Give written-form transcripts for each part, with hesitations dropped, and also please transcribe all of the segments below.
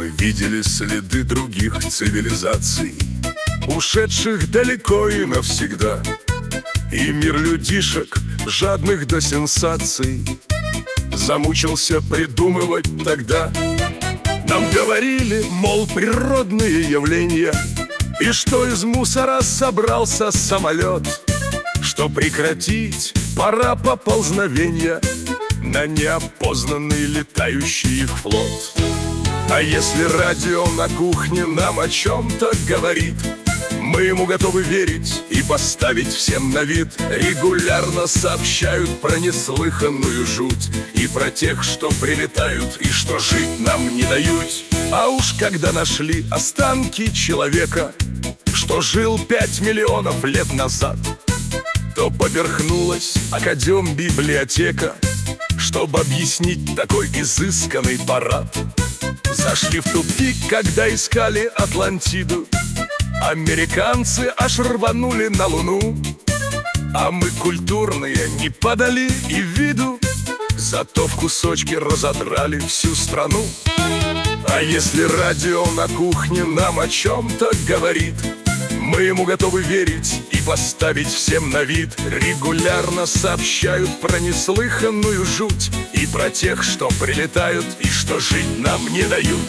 Мы видели следы других цивилизаций, ушедших далеко и навсегда. И мир людишек, жадных до сенсаций, замучился придумывать тогда. Нам говорили, мол, природные явления, и что из мусора собрался самолет, что прекратить пора поползновения на неопознанный летающий их флот. А если радио на кухне нам о чем-то говорит, мы ему готовы верить и поставить всем на вид. Регулярно сообщают про неслыханную жуть и про тех, что прилетают и что жить нам не дают. А уж когда нашли останки человека, что жил 5 миллионов лет назад, то поперхнулась академ-библиотека, чтобы объяснить такой изысканный парад. Зашли в тупик, когда искали Атлантиду. Американцы аж рванули на Луну, а мы культурные не подали и виду, зато в кусочки разодрали всю страну. А если радио на кухне нам о чем-то говорит, мы ему готовы верить и поставить всем на вид. Регулярно сообщают про неслыханную жуть и про тех, что прилетают и что жить нам не дают.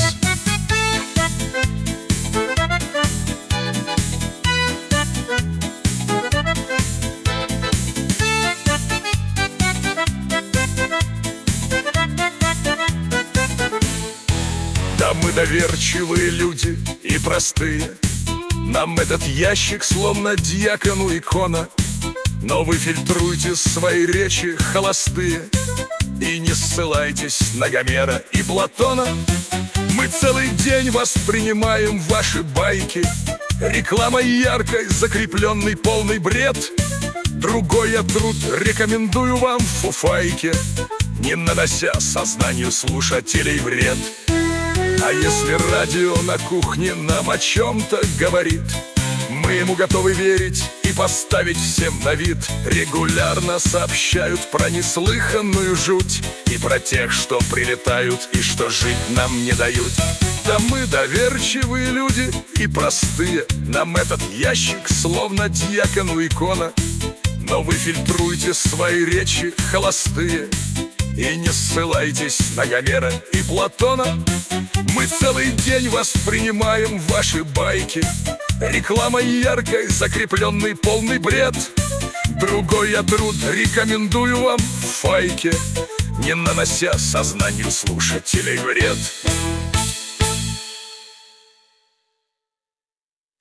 Да мы доверчивые люди и простые, нам этот ящик словно дьякону икона. Но вы фильтруйте свои речи холостые и не ссылайтесь на Гомера и Платона. Мы целый день воспринимаем ваши байки рекламой яркой, закрепленный полный бред. Другой я труд рекомендую вам в фуфайке, не нанося сознанию слушателей вред. А если радио на кухне нам о чем-то говорит, мы ему готовы верить и поставить всем на вид. Регулярно сообщают про неслыханную жуть и про тех, что прилетают и что жить нам не дают. Да мы доверчивые люди и простые, нам этот ящик словно дьякону икона. Но вы фильтруйте свои речи холостые и не ссылайтесь на Гомера и Платона. Мы целый день воспринимаем ваши байки рекламой яркой, закрепленный полный бред. Другой я труд рекомендую вам в файке, не нанося сознанию слушателей вред.